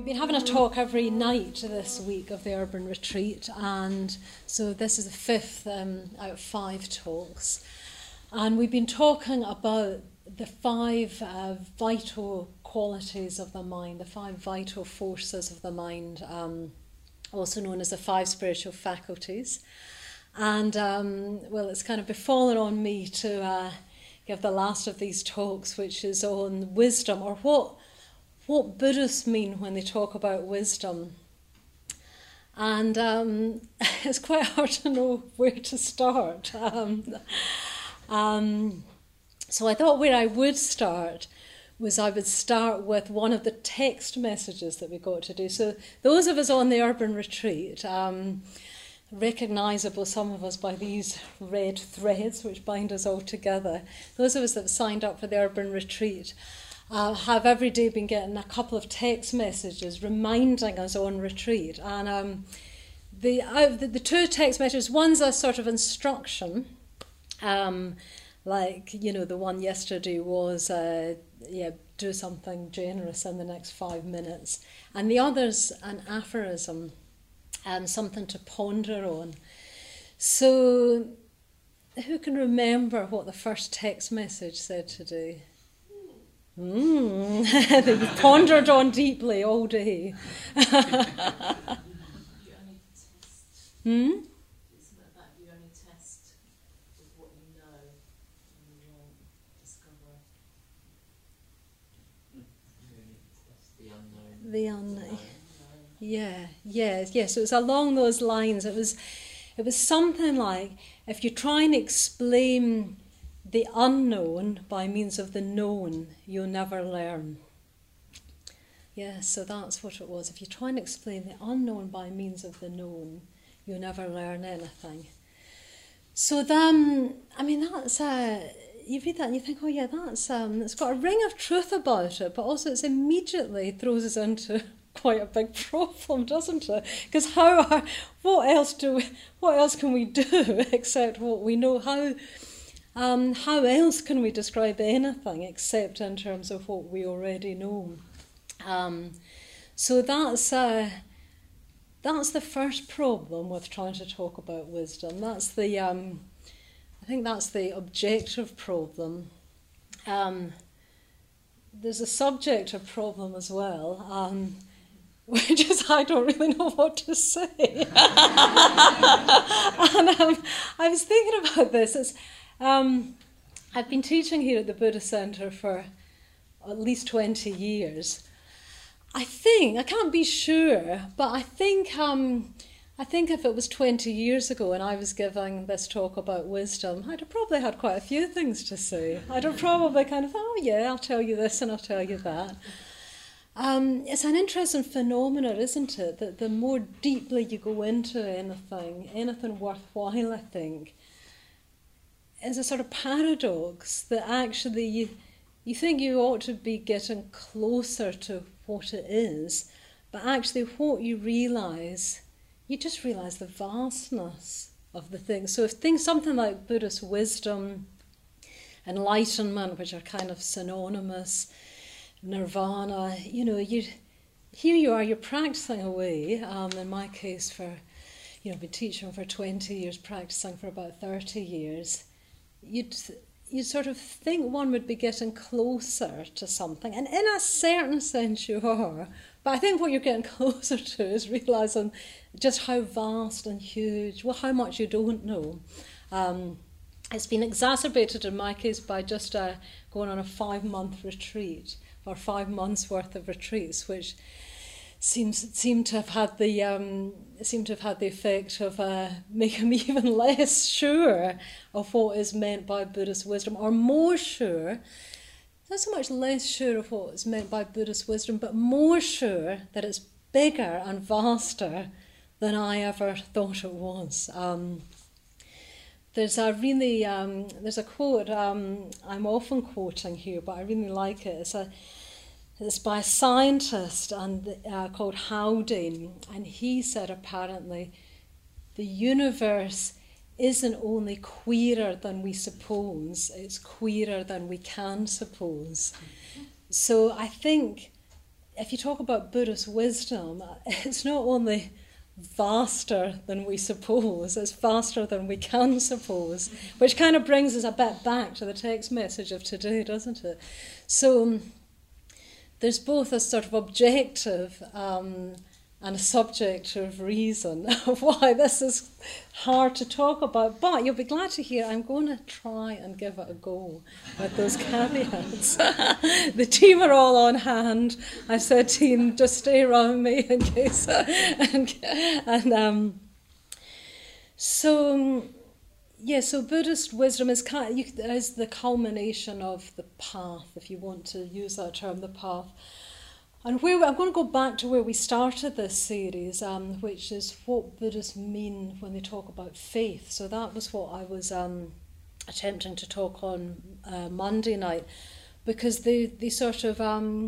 been having a talk every night this week of the Urban Retreat, and so this is the fifth out of 5 talks. And we've been talking about the 5 vital qualities of the mind, the 5 vital forces of the mind, also known as the 5 spiritual faculties. And, well, it's kind of befallen on me to give the last of these talks, which is on wisdom, or what Buddhists mean when they talk about wisdom. And it's quite hard to know where to start. So I thought where I would start was I would start with one of the text messages that we got to do. So those of us on the Urban Retreat, recognisable, some of us, by these red threads which bind us all together. Those of us that have signed up for the Urban Retreat have every day been getting a couple of text messages reminding us on retreat. And the 2 text messages, one's a sort of instruction, like, you know, the one yesterday was, do something generous in the next 5 minutes. And the other's an aphorism, something to ponder on. So, who can remember what the first text message said today? That you pondered on deeply all day. You only test. It's not that you only test with what you know and you won't discover. The unknown. Yeah. So it was along those lines. It was something like, if you try and explain the unknown by means of the known, you'll never learn. Yeah, so that's what it was. If you try and explain the unknown by means of the known, you'll never learn anything. So then, I mean, that's you read that and you think, oh yeah, that's it's got a ring of truth about it, but also it's immediately throws us into quite a big problem, doesn't it? Because what else can we do except what we know? How else can we describe anything except in terms of what we already know? So that's the first problem with trying to talk about wisdom. That's the I think that's the objective problem. There's a subjective problem as well, which is I don't really know what to say. And I was thinking about this. I've been teaching here at the Buddhist Centre for at least 20 years. I can't be sure, but I think if it was 20 years ago and I was giving this talk about wisdom, I'd have probably had quite a few things to say. I'd have probably kind of, oh yeah, I'll tell you this and I'll tell you that. It's an interesting phenomenon, isn't it, that the more deeply you go into anything worthwhile, I think, is a sort of paradox that actually you think you ought to be getting closer to what it is, but actually what you realise, you just realise the vastness of the thing. So if something like Buddhist wisdom, enlightenment, which are kind of synonymous, nirvana, here you are, you're practising away, in my case I've been teaching for 20 years, practising for about 30 years, you'd sort of think one would be getting closer to something, and in a certain sense you are, but I think what you're getting closer to is realising just how vast and huge, well, how much you don't know. It's been exacerbated in my case by just going on a 5-month retreat, or 5 months worth of retreats, which seemed to have had the effect of making me even less sure of what is meant by Buddhist wisdom, or more sure, not so much less sure of what is meant by Buddhist wisdom, but more sure that it's bigger and vaster than I ever thought it was. There's a quote I'm often quoting here, but I really like it. It's by a scientist called Haldane, and he said apparently the universe isn't only queerer than we suppose, it's queerer than we can suppose. So I think if you talk about Buddhist wisdom, it's not only vaster than we suppose, it's vaster than we can suppose, which kind of brings us a bit back to the text message of today, doesn't it? So there's both a sort of objective and a subjective reason of why this is hard to talk about, but you'll be glad to hear I'm going to try and give it a go with those caveats. The team are all on hand. I said, team, just stay around me in case. So Buddhist wisdom is the culmination of the path, if you want to use that term, the path. And I'm going to go back to where we started this series, which is what Buddhists mean when they talk about faith. So that was what I was attempting to talk on Monday night, because they sort of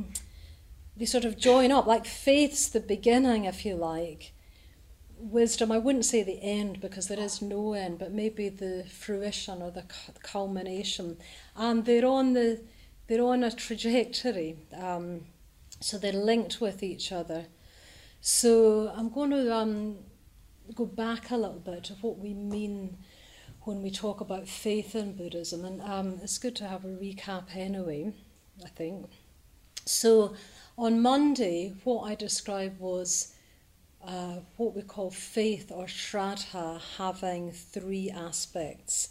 join up. Like faith's the beginning, if you like. Wisdom, I wouldn't say the end, because there is no end, but maybe the fruition or the culmination. And they're on a trajectory. So they're linked with each other. So I'm going to go back a little bit to what we mean when we talk about faith in Buddhism. And it's good to have a recap anyway, I think. So on Monday, what I described was what we call faith or Shraddha having three aspects.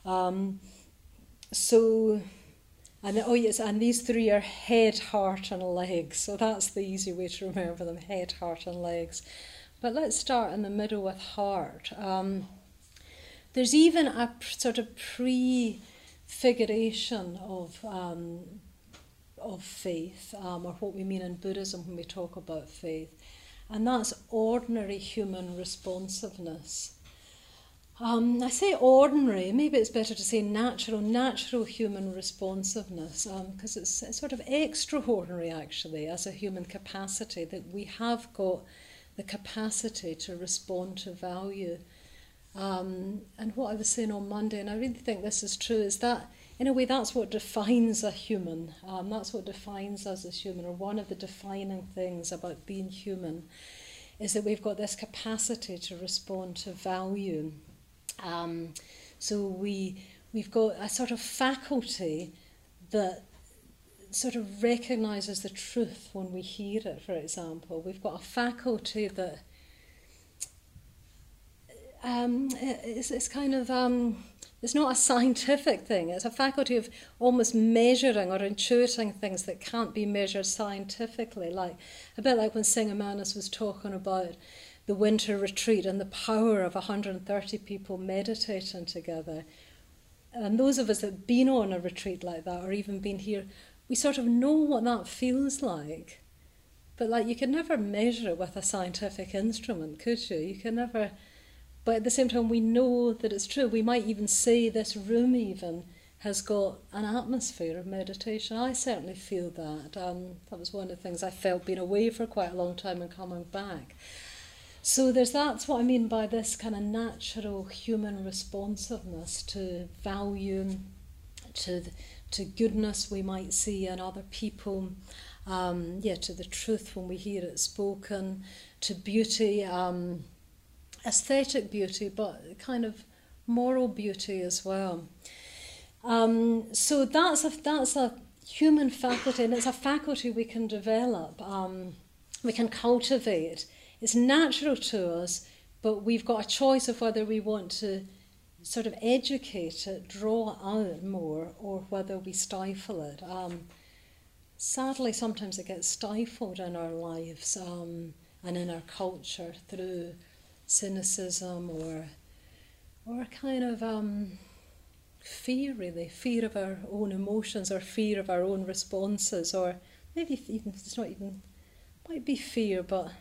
And these three are head, heart and legs. So that's the easy way to remember them, head, heart and legs. But let's start in the middle with heart. There's even a sort of prefiguration of faith, or what we mean in Buddhism when we talk about faith. And that's ordinary human responsiveness. I say ordinary, maybe it's better to say natural human responsiveness, because it's sort of extraordinary actually as a human capacity, that we have got the capacity to respond to value. And what I was saying on Monday, and I really think this is true, is that in a way that's what defines a human. That's what defines us as human, or one of the defining things about being human, is that we've got this capacity to respond to value. So we've got a sort of faculty that sort of recognises the truth when we hear it, for example. We've got a faculty that it's kind of, it's not a scientific thing, it's a faculty of almost measuring or intuiting things that can't be measured scientifically, like a bit like when Singamanis was talking about the winter retreat and the power of 130 people meditating together. And those of us that have been on a retreat like that, or even been here, we sort of know what that feels like. But like, you can never measure it with a scientific instrument, could you? You can never. But at the same time, we know that it's true. We might even say this room even has got an atmosphere of meditation. I certainly feel that. That was one of the things I felt being away for quite a long time and coming back. So that's what I mean by this kind of natural human responsiveness to value, to goodness we might see in other people, to the truth when we hear it spoken, to beauty, aesthetic beauty, but kind of moral beauty as well. So that's a human faculty, and it's a faculty we can develop, we can cultivate. It's natural to us, but we've got a choice of whether we want to sort of educate it, draw out more, or whether we stifle it. Sadly, sometimes it gets stifled in our lives and in our culture through cynicism or a kind of fear, really, fear of our own emotions, or fear of our own responses, or maybe even might be fear, but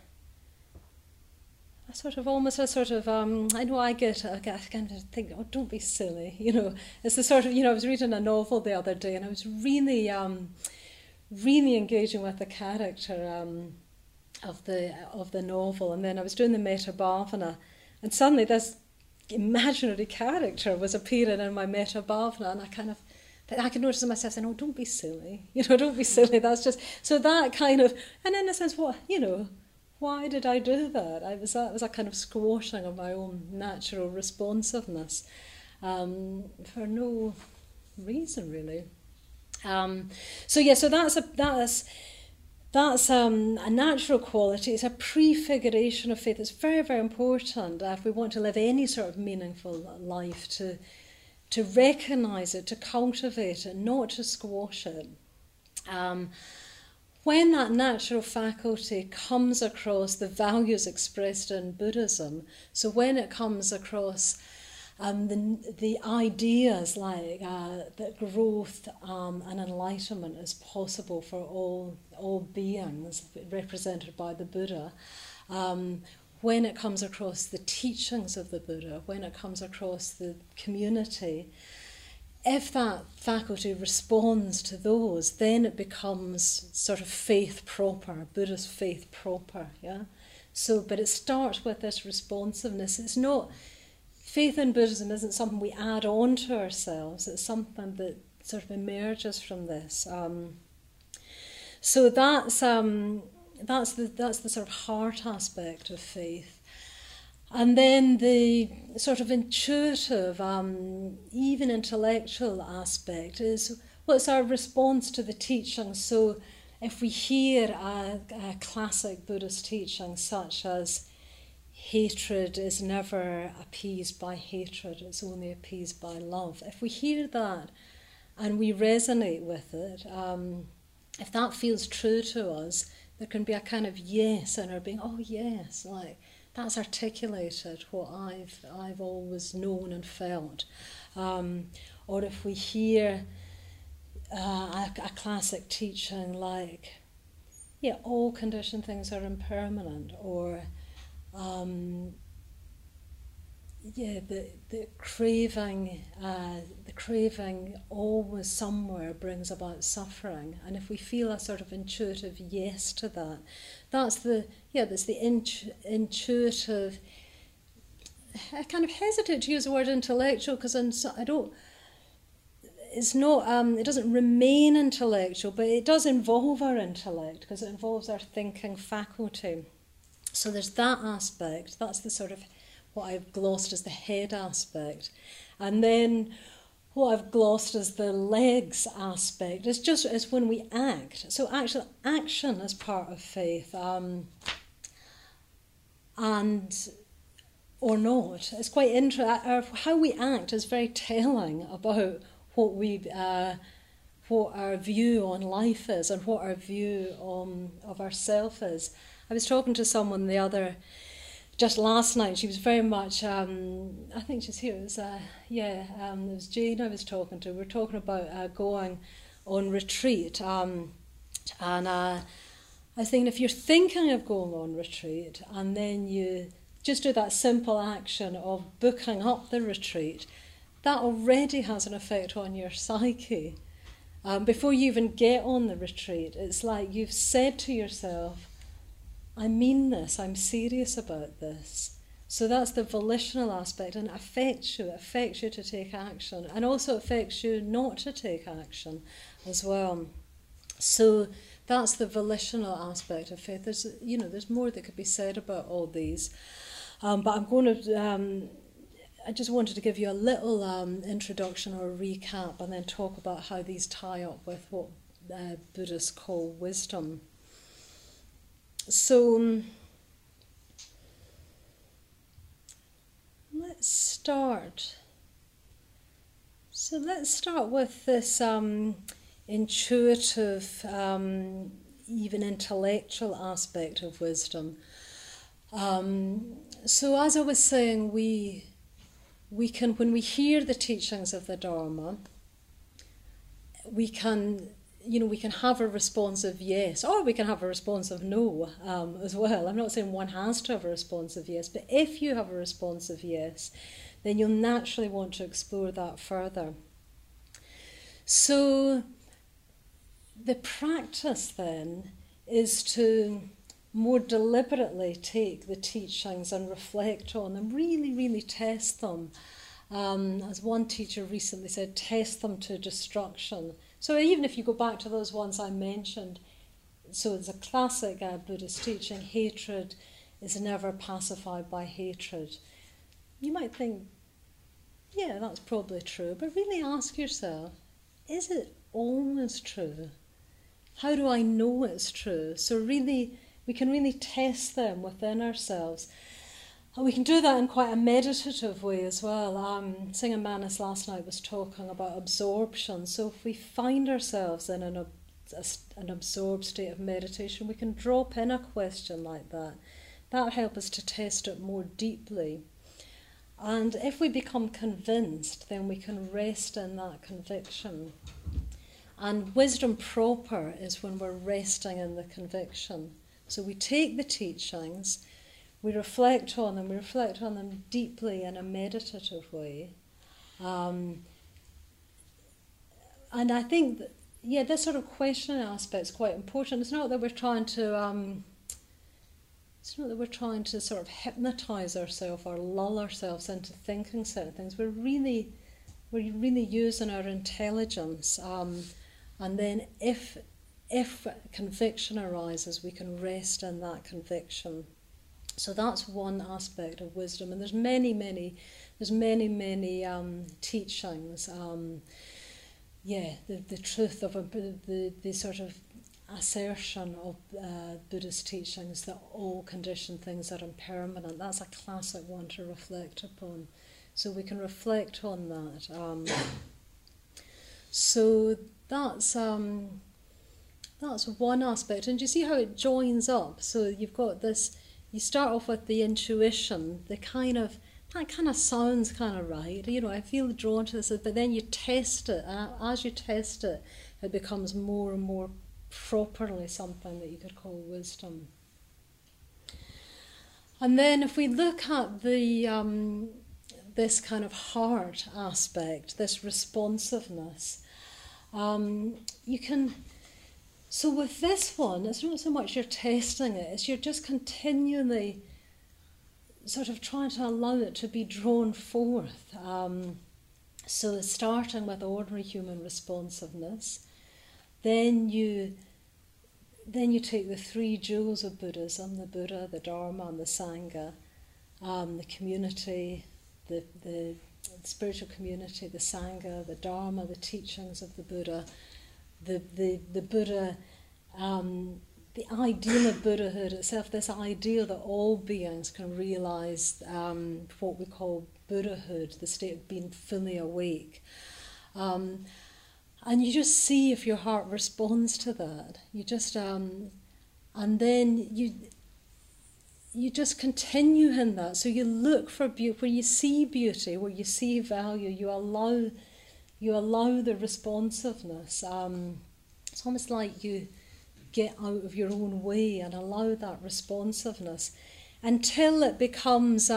I know I kind of think, oh, don't be silly, It's the sort of, I was reading a novel the other day, and I was really engaging with the character of the novel, and then I was doing the Metta Bhavana, and suddenly this imaginary character was appearing in my Metta Bhavana, and I kind of But I could notice in myself saying, oh, don't be silly. Don't be silly. That's just... So that kind of... And in a sense, why did I do that? It was a kind of squashing of my own natural responsiveness for no reason, really. So that's a natural quality. It's a prefiguration of faith. It's very, very important if we want to live any sort of meaningful life to recognise it, to cultivate it, not to squash it. When that natural faculty comes across the values expressed in Buddhism, so when it comes across the ideas like that growth and enlightenment is possible for all beings represented by the Buddha, when it comes across the teachings of the Buddha, when it comes across the community, if that faculty responds to those, then it becomes sort of faith proper, Buddhist faith proper, yeah? But it starts with this responsiveness. It's not, faith in Buddhism isn't something we add on to ourselves, it's something that sort of emerges from this. So that's the sort of heart aspect of faith. And then the sort of intuitive, even intellectual aspect is what's our response to the teaching. So if we hear a classic Buddhist teaching such as hatred is never appeased by hatred, it's only appeased by love. If we hear that and we resonate with it, if that feels true to us, there can be a kind of yes in our being, oh yes, like, that's articulated what I've always known and felt. Or if we hear a classic teaching like, all conditioned things are impermanent, or the craving always somewhere brings about suffering, and if we feel a sort of intuitive yes to that, that's the intuitive. I kind of hesitate to use the word intellectual because I don't. It's not. It doesn't remain intellectual, but it does involve our intellect because it involves our thinking faculty. So there's that aspect. That's the sort of what I've glossed as the head aspect, and then what I've glossed as the legs aspect is when we act. So actual action is part of faith, and or not. It's quite interesting. How we act is very telling about what our view on life is and what our view of ourself is. I was talking to someone just last night. She was very much, I think she's here, it was Jane I was talking to. We were talking about going on retreat, and I was thinking, if you're thinking of going on retreat and then you just do that simple action of booking up the retreat, that already has an effect on your psyche. Before you even get on the retreat, it's like you've said to yourself, I mean this, I'm serious about this. So that's the volitional aspect, and it affects you to take action, and also affects you not to take action as well. So that's the volitional aspect of faith. There's more that could be said about all these, but I'm going to. I just wanted to give you a little introduction or recap, and then talk about how these tie up with what Buddhists call wisdom. So let's start. So let's start with this intuitive, even intellectual aspect of wisdom. So as I was saying, we can, when we hear the teachings of the Dharma, we can have a responsive yes, or we can have a responsive no as well. I'm not saying one has to have a responsive yes, but if you have a responsive yes, then you'll naturally want to explore that further. So the practice then is to more deliberately take the teachings and reflect on them, really, really test them, As one teacher recently said, test them to destruction. So even if you go back to those ones I mentioned, so it's a classic Buddhist teaching, hatred is never pacified by hatred. You might think, yeah, that's probably true, but really ask yourself, is it always true? How do I know it's true? So really, we can really test them within ourselves. And we can do that in quite a meditative way as well. Singer Manis last night was talking about absorption. So if we find ourselves in an absorbed state of meditation, we can drop in a question like that. That'll help us to test it more deeply. And if we become convinced, then we can rest in that conviction. And wisdom proper is when we're resting in the conviction. So we take the teachings, we reflect on them deeply in a meditative way. And I think that, this sort of questioning aspect is quite important. It's not that we're trying to sort of hypnotise ourselves or lull ourselves into thinking certain things. We're really using our intelligence. And then if conviction arises, we can rest in that conviction. So that's one aspect of wisdom, and there's many teachings. The truth of the sort of assertion of Buddhist teachings that all conditioned things are impermanent. That's a classic one to reflect upon. So we can reflect on that. So that's one aspect, and you see how it joins up. So you've got this. You start off with the intuition, that kind of sounds kind of right. I feel drawn to this, but then you test it. As you test it, it becomes more and more properly something that you could call wisdom. And then if we look at the this kind of heart aspect, this responsiveness, you can. So with this one, it's not so much you're testing it, it's you're just continually sort of trying to allow it to be drawn forth. So starting with ordinary human responsiveness, then you take the three jewels of Buddhism, the Buddha, the Dharma and the Sangha, the community, the spiritual community, the Sangha, the Dharma, the teachings of the Buddha, the Buddha, the ideal of Buddhahood itself, this ideal that all beings can realise what we call Buddhahood, the state of being fully awake. And you just see if your heart responds to that. You just, and then you just continue in that. So you look for beauty, where you see beauty, where you see value, you allow the responsiveness. It's almost like you get out of your own way and allow that responsiveness until it becomes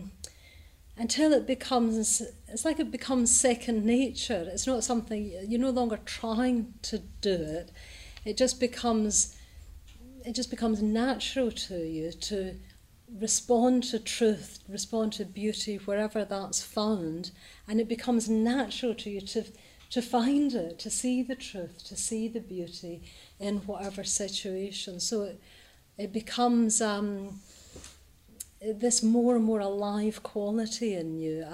it's like it becomes second nature. It's not something, you're no longer trying to do it. It just becomes natural to you to respond to truth, respond to beauty wherever that's found, and it becomes natural to you to find it, to see the truth, to see the beauty in whatever situation. So it becomes this more and more alive quality in you.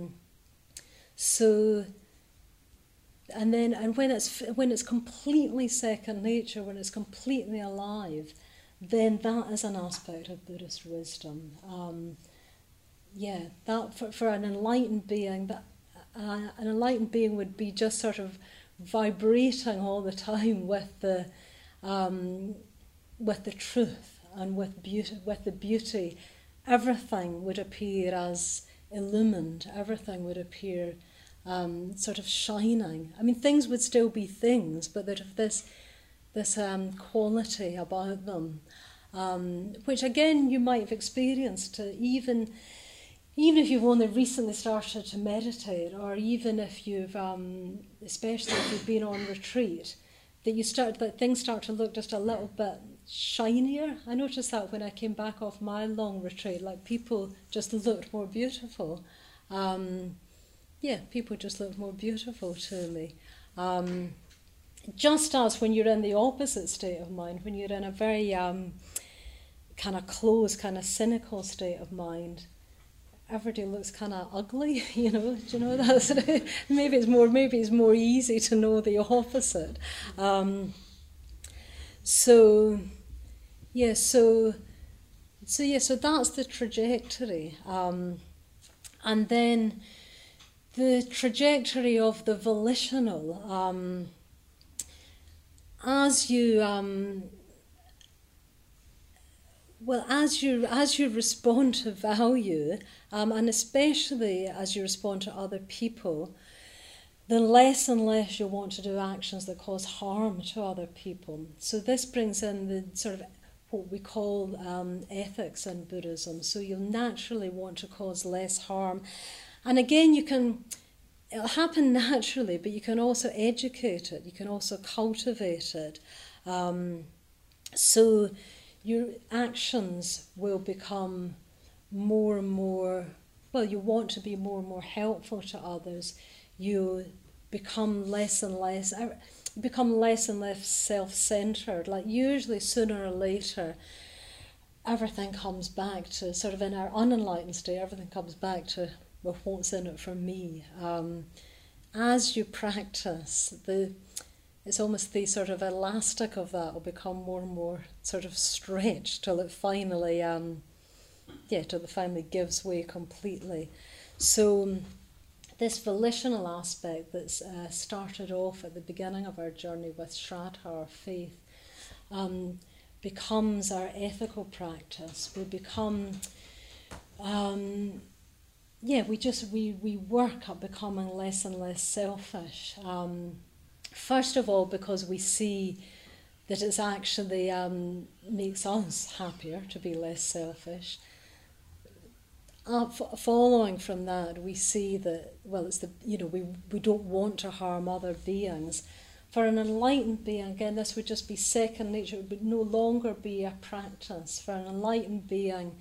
And when it's completely second nature, when it's completely alive, then that is an aspect of Buddhist wisdom. That for an enlightened being, an enlightened being would be just sort of vibrating all the time with the truth and with the beauty. Everything would appear as illumined. Everything would appear sort of shining. I mean, things would still be things, but they'd have this quality about them, which again you might have experienced even if you've only recently started to meditate, or even if you've, especially if you've been on retreat, that things start to look just a little bit shinier. I noticed that when I came back off my long retreat, like people just looked more beautiful. people just look more beautiful to me. Just as when you're in the opposite state of mind, when you're in a very kind of closed, kind of cynical state of mind, everybody looks kind of ugly, Do you know that's maybe it's more easy to know the opposite. So that's the trajectory, and then the trajectory of the volitional. As you respond to value, and especially as you respond to other people, then less and less you want to do actions that cause harm to other people. So this brings in the sort of what we call ethics in Buddhism. So you'll naturally want to cause less harm. And again, it'll happen naturally, but you can also educate it, you can also cultivate it. So your actions will become more and more, you want to be more and more helpful to others. You become less and less self-centered. Like usually sooner or later, everything comes back to, sort of in our unenlightened state, everything comes back to, well, what's in it for me? As you practice, it's almost the sort of elastic of that will become more and more sort of stretched till it finally, gives way completely. So this volitional aspect that's started off at the beginning of our journey with Shraddha, our faith, becomes our ethical practice. We become, we work at becoming less and less selfish. First of all, because we see that it's actually makes us happier to be less selfish. Following from that, we see that, we don't want to harm other beings. For an enlightened being, again, this would just be second nature, it would no longer be a practice. For an enlightened being,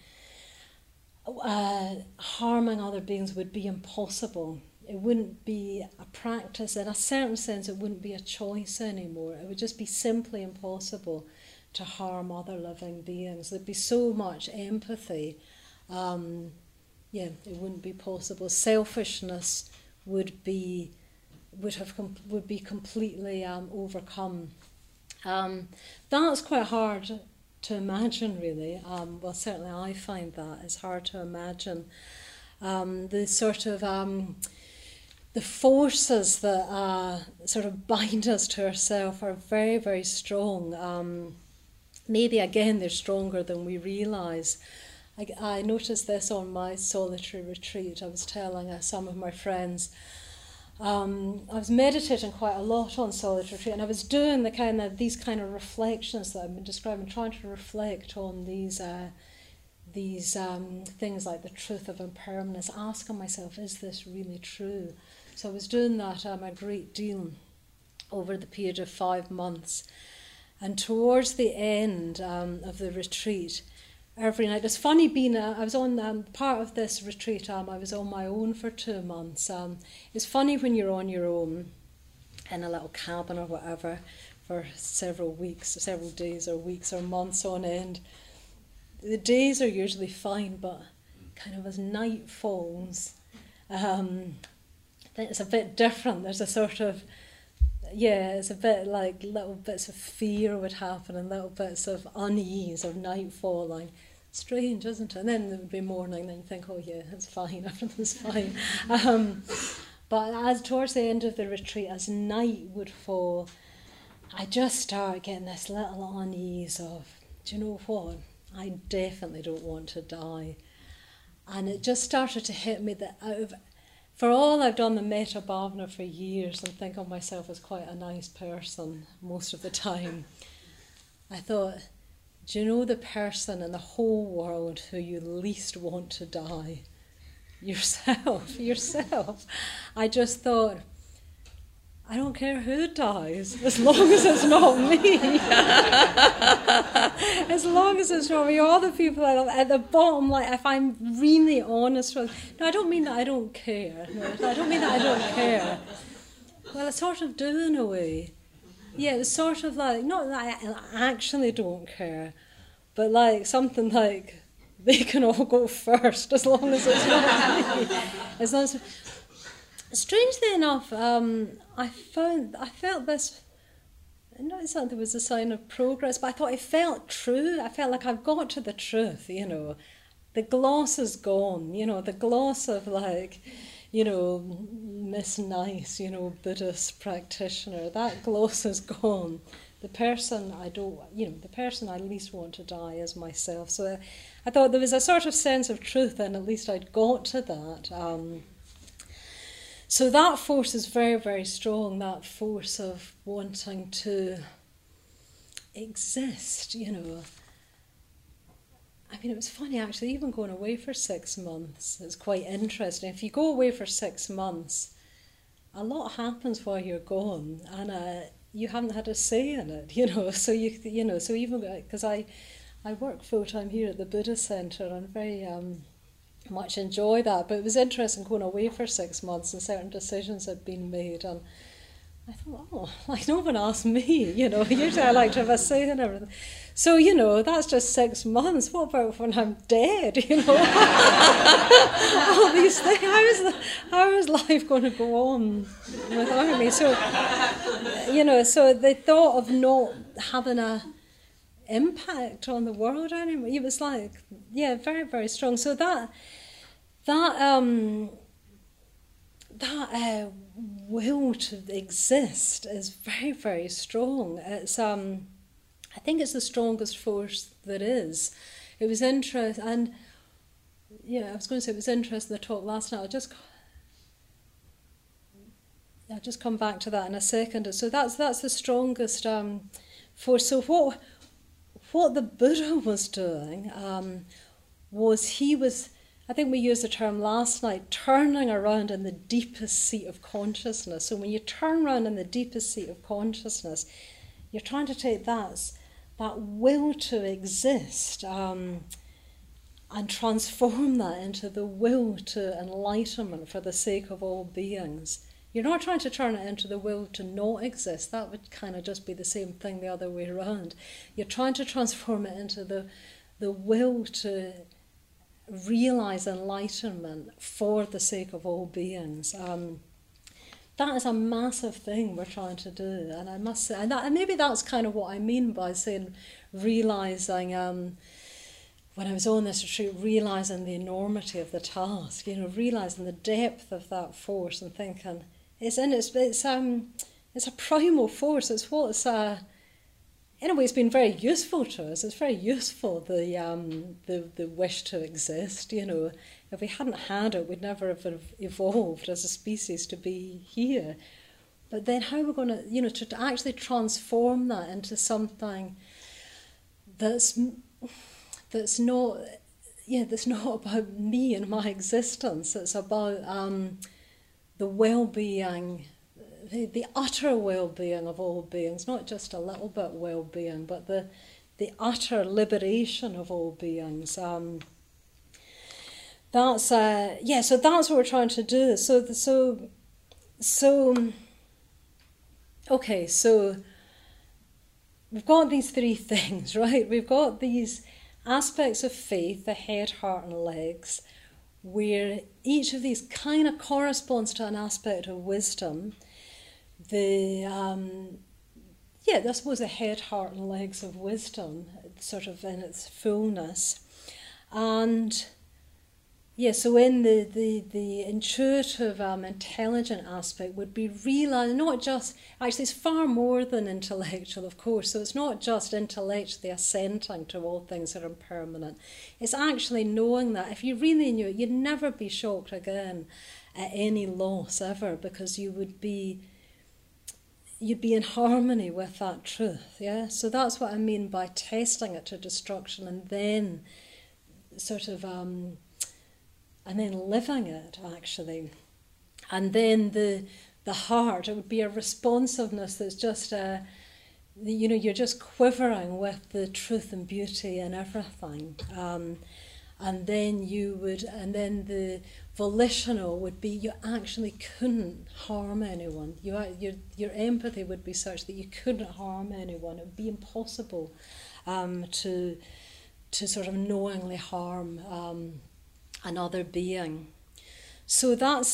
harming other beings would be impossible. It wouldn't be a practice. In a certain sense, it wouldn't be a choice anymore. It would just be simply impossible to harm other living beings. There'd be so much empathy. It wouldn't be possible. Selfishness would be completely overcome. That's quite hard to imagine, really. Certainly I find that it's hard to imagine. The sort of the forces that sort of bind us to ourselves are very, very strong. Maybe again they're stronger than we realise. I noticed this on my solitary retreat. I was telling some of my friends, I was meditating quite a lot on solitary retreat, and I was doing these kind of reflections that I've been describing, trying to reflect on these things like the truth of impermanence, asking myself, is this really true? So I was doing that a great deal over the period of 5 months. And towards the end of the retreat, every night, it's funny being, I was on part of this retreat, I was on my own for 2 months. It's funny when you're on your own in a little cabin or whatever for several days or weeks or months on end. The days are usually fine, but kind of as night falls, it's a bit different. There's a sort of, it's a bit like little bits of fear would happen and little bits of unease of night falling. Strange, isn't it? And then there would be morning, then you think, oh yeah, it's fine, everything's fine. But as towards the end of the retreat, as night would fall, I just start getting this little unease of, do you know what? I definitely don't want to die. And it just started to hit me that for all I've done the Metta Bhavana for years and think of myself as quite a nice person most of the time, I thought, do you know the person in the whole world who you least want to die? Yourself. I just thought, I don't care who dies, as long as it's not me. As long as it's not me. All the people at the bottom, like, if I'm really honest with... No, I don't mean that I don't care. No, I don't mean that I don't care. Well, I sort of do in a way. Yeah, it's sort of like, not that I actually don't care, but like something like, they can all go first, as long as it's not me. As long as... Strangely enough, I felt this, not that there was a sign of progress, but I thought it felt true. I felt like I've got to the truth, you know. The gloss is gone, you know, the gloss of like, you know, Miss Nice, you know, Buddhist practitioner, that gloss is gone. The person the person I least want to die is myself. So I thought there was a sort of sense of truth, and at least I'd got to that. So that force is very, very strong, that force of wanting to exist, you know. I mean, it was funny actually, even going away for 6 months, it's quite interesting. If you go away for 6 months, a lot happens while you're gone, and you haven't had a say in it, you know. So so even because I work full time here at the Buddha Centre, and very much enjoy that. But it was interesting going away for 6 months, and certain decisions had been made, and I thought, oh, like no one asked me, you know. Usually I like to have a say in everything. So, you know, that's just 6 months. What about when I'm dead, you know? All these things. How is life going to go on without me? So, you know, so the thought of not having a impact on the world anymore, it was like, yeah, very, very strong. So that will to exist is very, very strong. It's I think it's the strongest force there is. It was interesting, and yeah, I was going to say it was interesting, the talk last night. I'll just come back to that in a second. So that's the strongest force. So what the Buddha was doing was I think we used the term last night, turning around in the deepest seat of consciousness. So when you turn around in the deepest seat of consciousness, you're trying to take that will to exist and transform that into the will to enlightenment for the sake of all beings. You're not trying to turn it into the will to not exist. That would kind of just be the same thing the other way around. You're trying to transform it into the will to realize enlightenment for the sake of all beings. That is a massive thing we're trying to do, and I must say, and maybe that's kind of what I mean by saying realizing. When I was on this retreat, realizing the enormity of the task, you know, realizing the depth of that force, and thinking it's a primal force. It's what's in a way, it's been very useful to us. It's very useful, the wish to exist, you know. If we hadn't had it, we'd never have evolved as a species to be here. But then how we're going to, you know, to actually transform that into something that's not about me and my existence. It's about the well-being, the utter well-being of all beings, not just a little bit well-being, but the utter liberation of all beings. So that's what we're trying to do. Okay, so we've got these three things, right? We've got these aspects of faith, the head, heart and legs, where each of these kind of corresponds to an aspect of wisdom. I suppose the head, heart and legs of wisdom, sort of in its fullness. And so in the intuitive, intelligent aspect would be realising, not just, actually it's far more than intellectual, of course, so it's not just intellectually assenting to all things that are impermanent. It's actually knowing that if you really knew it, you'd never be shocked again at any loss ever, because you'd be in harmony with that truth, yeah? So that's what I mean by testing it to destruction and then sort of... and then living it, actually. And then the the heart. It would be a responsiveness that's just you're just quivering with the truth and beauty and everything. And then the volitional would be you actually couldn't harm anyone. Your empathy would be such that you couldn't harm anyone. It would be impossible to sort of knowingly harm another being. So that's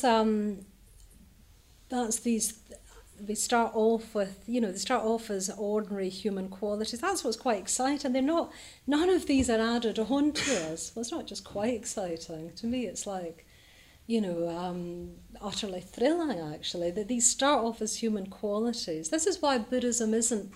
these. We start off with, they start off as ordinary human qualities. That's what's quite exciting. None of these are added on to us. Well, it's not just quite exciting. To me, it's like, utterly thrilling, actually, that these start off as human qualities. This is why Buddhism isn't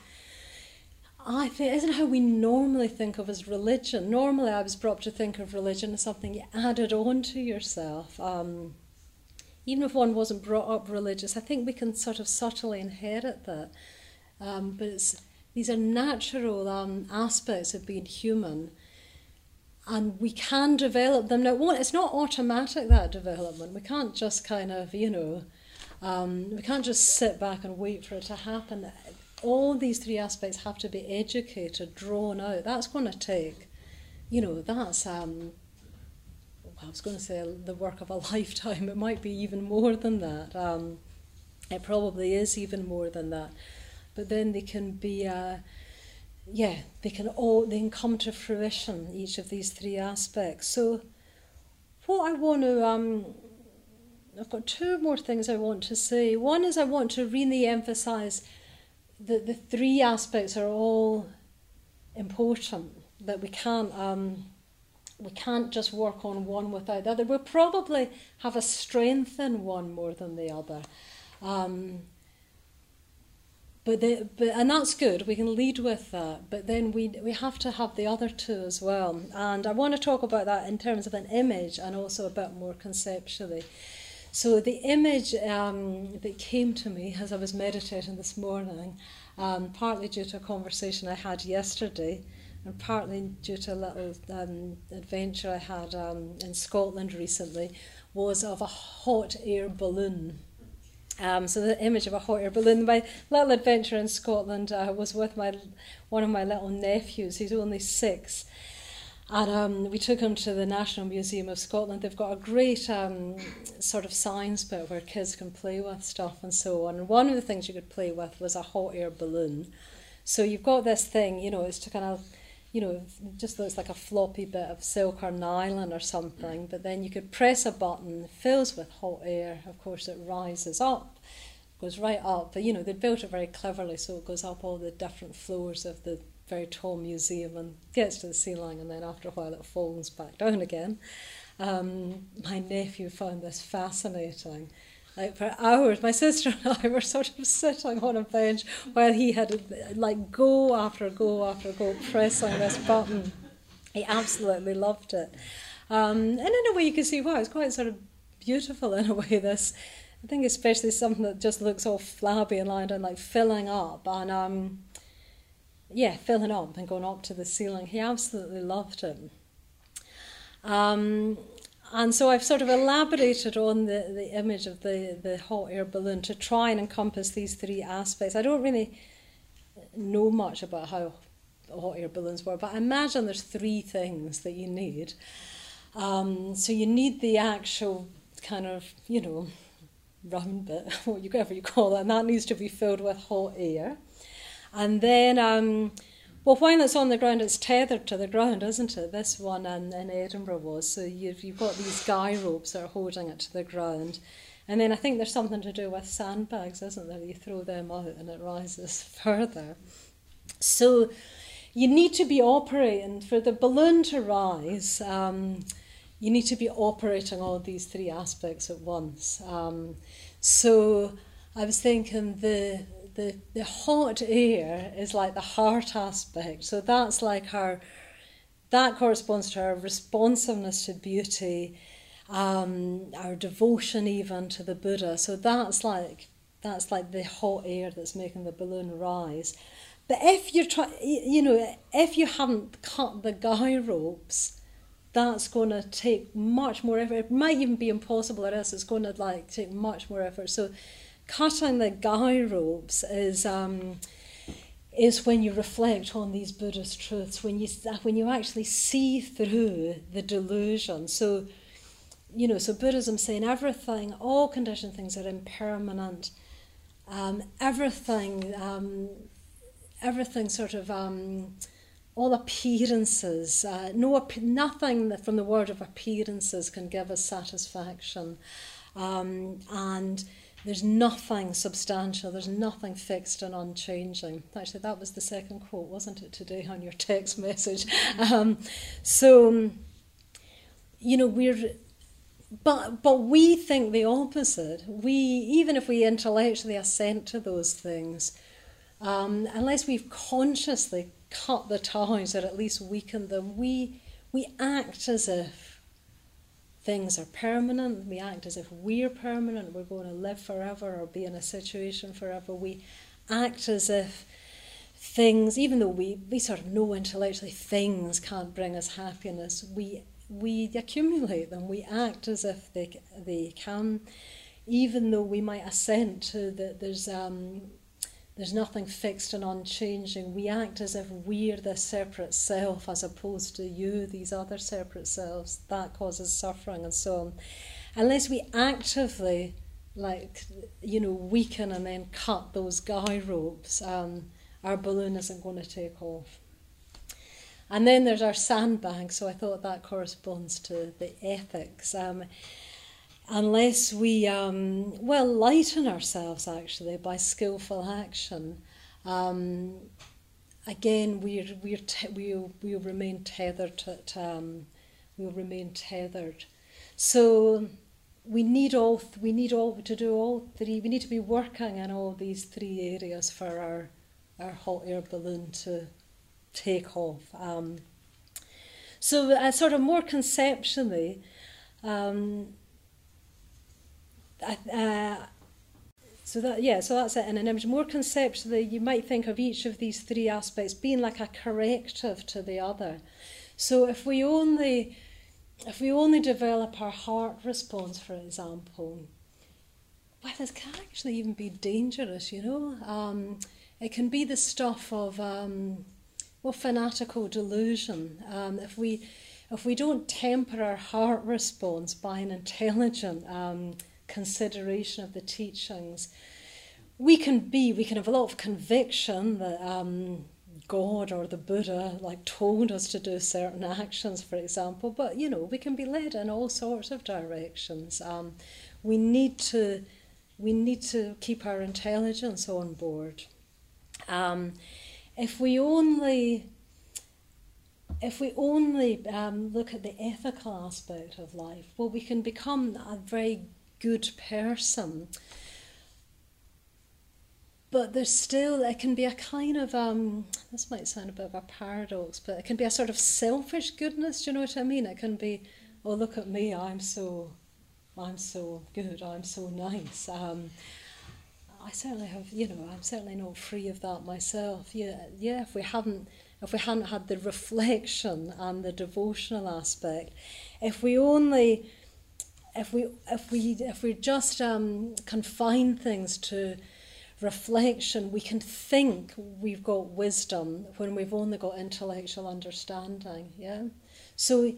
how we normally think of as religion. Normally, I was brought up to think of religion as something you added on to yourself. Even if one wasn't brought up religious, I think we can sort of subtly inherit that. But these are natural aspects of being human, and we can develop them. Now, it's not automatic, that development. We can't just kind of, we can't just sit back and wait for it to happen. All these three aspects have to be educated, drawn out. That's going to take, that's... I was going to say the work of a lifetime. It might be even more than that. It probably is even more than that. But then they can be, they can come to fruition, each of these three aspects. So what I want to, I've got two more things I want to say. One is I want to really emphasise that the three aspects are all important, that we can't just work on one without the other. We'll probably have a strength in one more than the other. And that's good, we can lead with that, but then we have to have the other two as well. And I want to talk about that in terms of an image and also a bit more conceptually. So the image that came to me as I was meditating this morning, partly due to a conversation I had yesterday, and partly due to a little adventure I had in Scotland recently, was of a hot air balloon. So the image of a hot air balloon. My little adventure in Scotland was with one of my little nephews. He's only 6. And we took him to the National Museum of Scotland. They've got a great sort of science bit where kids can play with stuff and so on. And one of the things you could play with was a hot air balloon. So you've got this thing, it's to kind of, it just looks like a floppy bit of silk or nylon or something, but then you could press a button, it fills with hot air, of course it rises up, goes right up, but they'd built it very cleverly so it goes up all the different floors of the very tall museum and gets to the ceiling, and then after a while it falls back down again. My nephew found this fascinating. Like for hours, my sister and I were sort of sitting on a bench while he had go after go after go pressing this button. He absolutely loved it. And in a way you can see why. It's quite sort of beautiful in a way, this. I think especially something that just looks all flabby and lying down, like filling up and filling up and going up to the ceiling. He absolutely loved it. And so I've sort of elaborated on the image of the hot air balloon to try and encompass these three aspects. I don't really know much about how hot air balloons work, but I imagine there's 3 things that you need. So you need the actual kind of, round bit, whatever you call it, and that needs to be filled with hot air. And then... while it's on the ground, it's tethered to the ground, isn't it? This one in Edinburgh was. So you've got these guy ropes that are holding it to the ground. And then I think there's something to do with sandbags, isn't there? You throw them out and it rises further. So you need to be operating, for the balloon to rise, you need to be operating all these 3 aspects at once. So I was thinking the hot air is like the heart aspect. So that's like that corresponds to our responsiveness to beauty, our devotion even to the Buddha. So that's like the hot air that's making the balloon rise. But if if you haven't cut the guy ropes, that's going to take much more effort. It might even be impossible. It's going to take much more effort. So cutting the guy ropes is when you reflect on these Buddhist truths, when you actually see through the delusion. So, so Buddhism saying everything, all conditioned things are impermanent. Everything sort of, all appearances, nothing from the world of appearances can give us satisfaction. And there's nothing substantial, there's nothing fixed and unchanging. Actually, that was the second quote, wasn't it, today on your text message? But we think the opposite. Even if we intellectually assent to those things, unless we've consciously cut the ties or at least weakened them, we act as if things are permanent. We act as if we're permanent, we're going to live forever or be in a situation forever. We act as if things, even though we sort of know intellectually things can't bring us happiness, we accumulate them. We act as if they can, even though we might assent to that there's nothing fixed and unchanging. We act as if we're the separate self as opposed to you, these other separate selves. That causes suffering and so on. Unless we actively, weaken and then cut those guy ropes, our balloon isn't going to take off. And then there's our sandbag, so I thought that corresponds to the ethics. Unless we lighten ourselves actually by skillful action, again we'll remain tethered. We'll remain tethered. So we need to do all three. We need to be working in all these three areas for our hot air balloon to take off. So sort of more conceptually. So that's it in an image. More conceptually, you might think of each of these three aspects being like a corrective to the other. So if we only develop our heart response, for example, well, it can actually even be dangerous, It can be the stuff of fanatical delusion. If we don't temper our heart response by an intelligent consideration of the teachings, we can have a lot of conviction that God or the Buddha told us to do certain actions, for example, but we can be led in all sorts of directions. We need to keep our intelligence on board. If we only look at the ethical aspect of life, well, we can become a very good person. But there's still, it can be a kind of, this might sound a bit of a paradox, but it can be a sort of selfish goodness, do you know what I mean? It can be, oh, look at me, I'm so good, I'm so nice. I certainly have, I'm certainly not free of that myself. Yeah. If we hadn't had the reflection and the devotional aspect, if we just confine things to reflection, we can think we've got wisdom when we've only got intellectual understanding. Yeah. So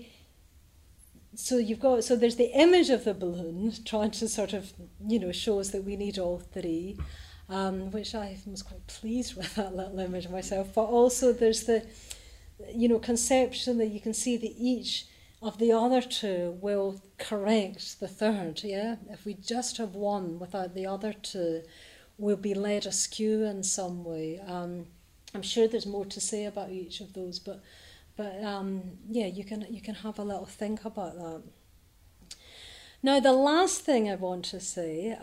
there's the image of the balloon trying to sort of, shows that we need all three, which I was quite pleased with that little image myself. But also there's the, conception that you can see that each of the other two will correct the third. Yeah, if we just have one without the other two, we'll be led askew in some way. I'm sure there's more to say about each of those, but you can have a little think about that. Now, the last thing I want to say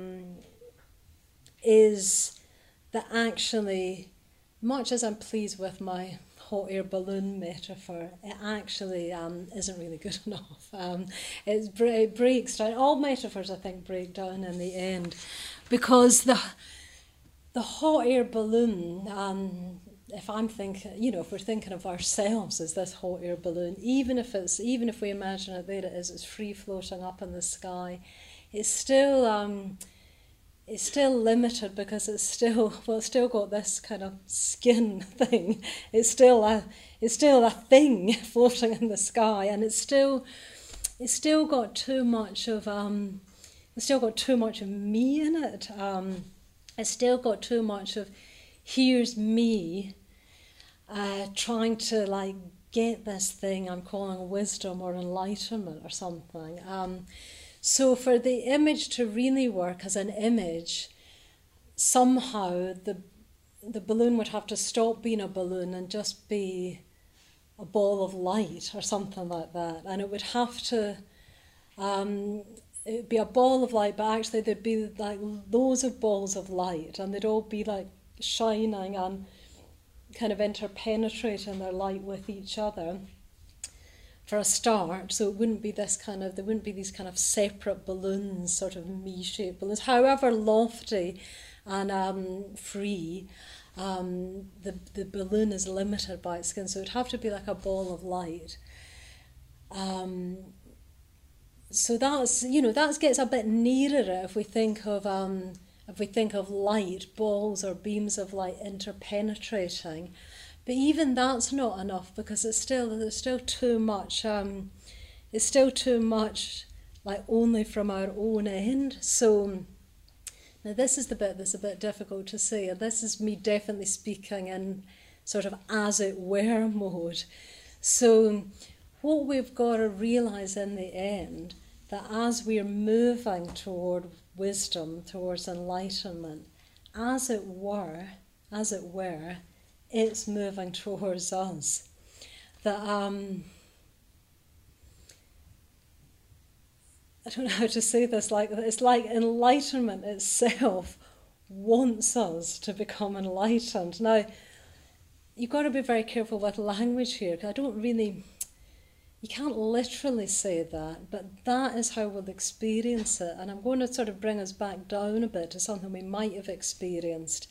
is that actually, much as I'm pleased with my hot air balloon metaphor, it actually isn't really good enough. It breaks down. All metaphors, I think, break down in the end, because the hot air balloon. If I'm thinking, if we're thinking of ourselves as this hot air balloon, even if we imagine it, there it is, it's free floating up in the sky, it's still it's still limited because it's still got this kind of skin thing. It's still a thing floating in the sky, and it's still got too much of me in it. It's still got too much of here's me trying to like get this thing I'm calling wisdom or enlightenment or something. So for the image to really work as an image, somehow the balloon would have to stop being a balloon and just be a ball of light or something like that. And it would have to it'd be a ball of light, but actually there'd be like loads of balls of light, and they'd all be like shining and kind of interpenetrating their light with each other for a start. So it wouldn't be these kind of separate balloons, sort of me-shaped balloons, however lofty and free. The balloon is limited by its skin, so it'd have to be like a ball of light. So that gets a bit nearer it if we think of light, balls or beams of light interpenetrating. But even that's not enough, because there's still too much. It's still too much, like only from our own end. So now this is the bit that's a bit difficult to say, and this is me definitely speaking in sort of as it were mode. So what we've got to realise in the end, that as we're moving toward wisdom, towards enlightenment, as it were, it's moving towards us. That I don't know how to say this. It's like enlightenment itself wants us to become enlightened. Now, you've got to be very careful with language here, because you can't literally say that, but that is how we'll experience it. And I'm going to sort of bring us back down a bit to something we might have experienced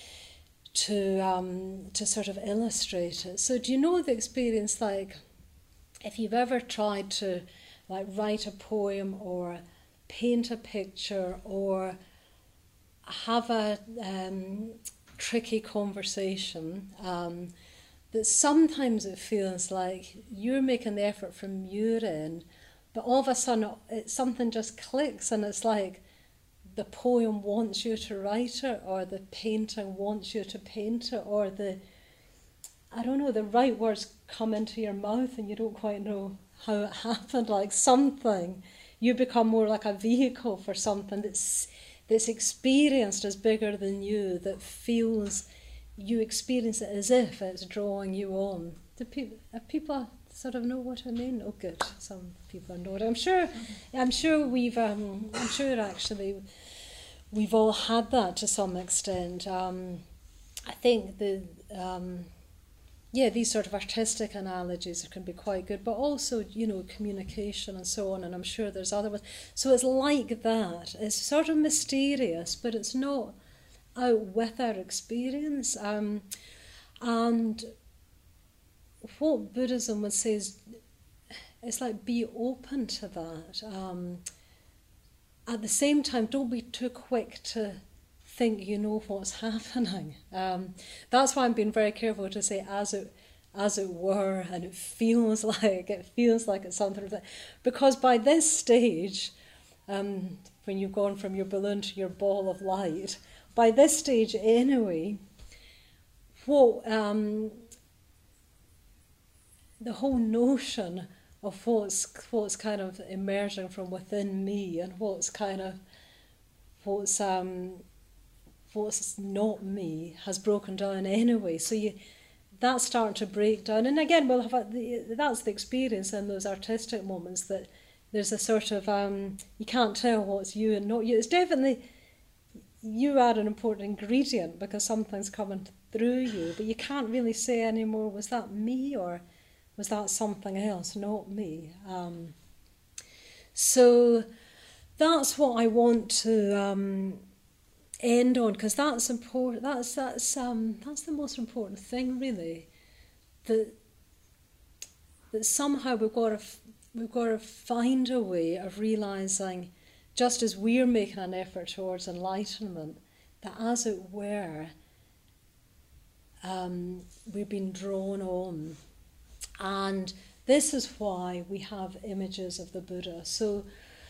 to sort of illustrate it. So do you know the experience, like if you've ever tried to like write a poem or paint a picture or have a tricky conversation, that sometimes it feels like you're making the effort from your end, but all of a sudden something just clicks, and it's like the poem wants you to write it, or the painting wants you to paint it, or the right words come into your mouth and you don't quite know how it happened, like something. You become more like a vehicle for something that's experienced as bigger than you, that feels, you experience it as if it's drawing you on. Do people sort of know what I mean? Oh, good. Some people know it. I'm sure actually we've all had that to some extent. I think these sort of artistic analogies can be quite good, but also, communication and so on, and I'm sure there's other ones. So it's like that. It's sort of mysterious, but it's not out with our experience. And what Buddhism would say is, it's like be open to that. At the same time, don't be too quick to think you know what's happening. That's why I'm being very careful to say as it were, and it feels like it's something, because by this stage, when you've gone from your balloon to your ball of light, by this stage anyway, what the whole notion of what's kind of emerging from within me, and what's not me, has broken down anyway. So that's starting to break down, and again we'll have that's the experience in those artistic moments, that there's a sort of you can't tell what's you and not you. It's definitely you are an important ingredient because something's coming through you, but you can't really say anymore, was that me or was that something else, not me? So that's what I want to end on, because that's important. That's the most important thing, really. That somehow we've got to find a way of realising just as we're making an effort towards enlightenment, that as it were, we've been drawn on. And this is why we have images of the Buddha. So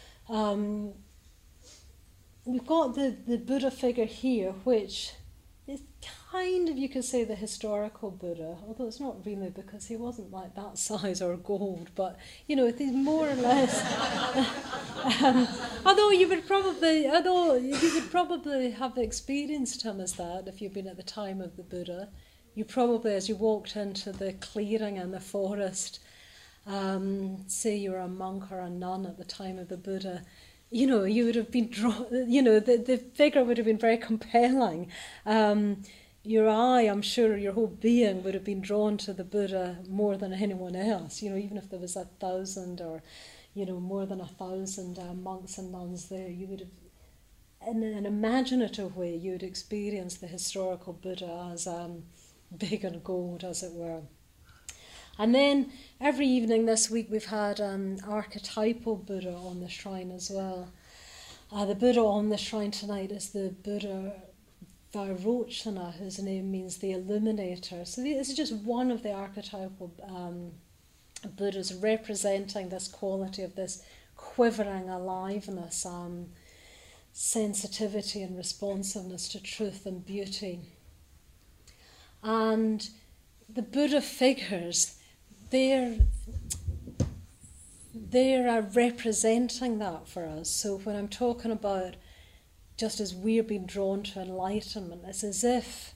we've got the Buddha figure here, which is kind of, you could say, the historical Buddha, although it's not really, because he wasn't like that size or gold, but, you know, he's more or less... although you would probably have experienced him as that if you've been at the time of the Buddha. You probably, as you walked into the clearing in the forest, say you were a monk or a nun at the time of the Buddha, you know, you would have been drawn, you know, the figure would have been very compelling. Your eye, I'm sure, your whole being would have been drawn to the Buddha more than anyone else, you know, even if there was 1,000 or, you know, more than 1,000 monks and nuns there, you would have, in an imaginative way, you would experience the historical Buddha as big and gold, as it were. And then every evening this week we've had an archetypal Buddha on the shrine as well. The Buddha on the shrine tonight is the Buddha Vairochana, whose name means the illuminator. So this is just one of the archetypal Buddhas representing this quality of this quivering aliveness, sensitivity and responsiveness to truth and beauty. And the Buddha figures, they're representing that for us. So when I'm talking about just as we're being drawn to enlightenment, it's as if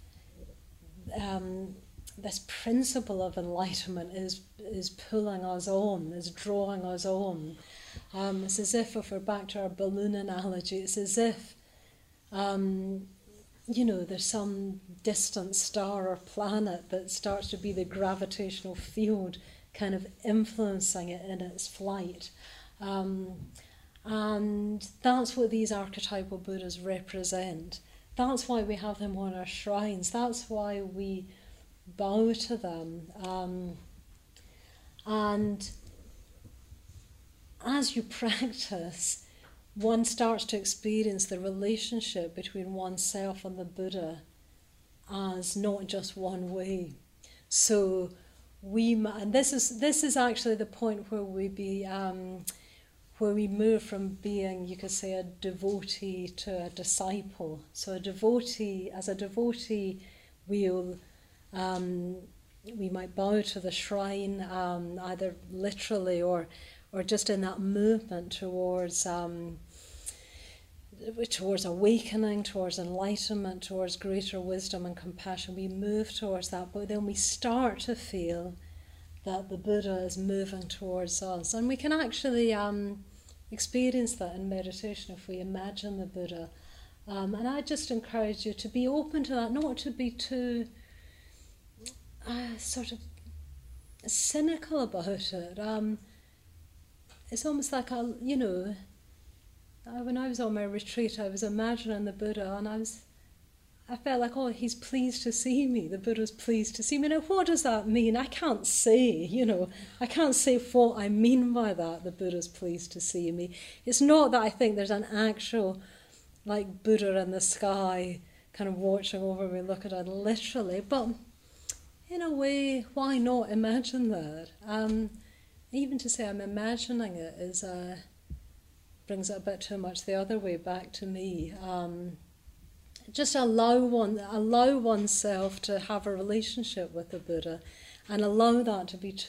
this principle of enlightenment is pulling us on, is drawing us on. It's as if we're back to our balloon analogy, it's as if you know, there's some distant star or planet that starts to be the gravitational field kind of influencing it in its flight. And that's what these archetypal Buddhas represent. That's why we have them on our shrines. That's why we bow to them. And as you practice, one starts to experience the relationship between oneself and the Buddha as not just one way. So and this is actually the point where we move from being, you could say, a devotee to a disciple. So as a devotee, we might bow to the shrine, either literally or just in that movement towards awakening, towards enlightenment, towards greater wisdom and compassion. We move towards that, but then we start to feel that the Buddha is moving towards us. And we can actually experience that in meditation if we imagine the Buddha. And I just encourage you to be open to that, not to be too sort of cynical about it. It's almost like, when I was on my retreat, I was imagining the Buddha, and I felt like, oh, he's pleased to see me. The Buddha's pleased to see me. Now, what does that mean? I can't say, I can't say what I mean by that, the Buddha's pleased to see me. It's not that I think there's an actual, like, Buddha in the sky kind of watching over me, looking at it literally, but in a way, why not imagine that? Even to say I'm imagining it is brings it a bit too much the other way back to me. Just allow oneself to have a relationship with the Buddha, and allow that to be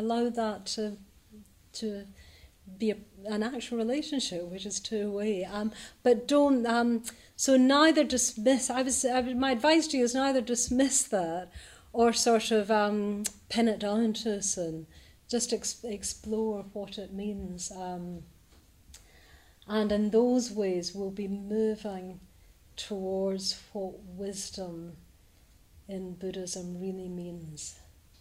an actual relationship, which is two-way. But don't. So neither dismiss. My advice to you is neither dismiss that or sort of pin it down to us, and just explore what it means. And in those ways, we'll be moving towards what wisdom in Buddhism really means.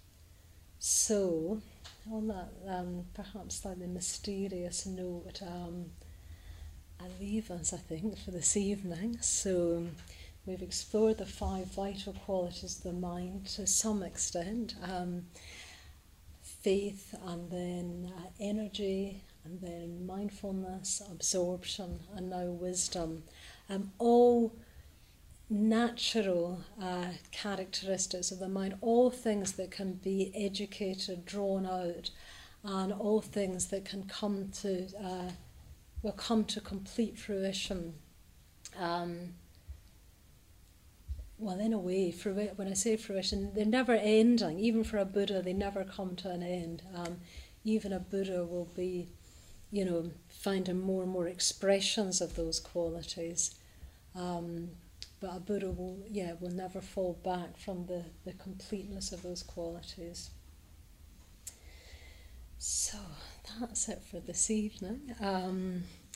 So, on that perhaps slightly mysterious note, I leave us, I think, for this evening. So, we've explored the 5 vital qualities of the mind to some extent. Faith, and then energy, and then mindfulness, absorption, and now wisdom. All natural characteristics of the mind, all things that can be educated, drawn out, and all things that can come to will come to complete fruition. Well, in a way, when I say fruition, they're never ending. Even for a Buddha, they never come to an end. Even a Buddha will be, finding more and more expressions of those qualities. But a Buddha will never fall back from the completeness of those qualities. So that's it for this evening.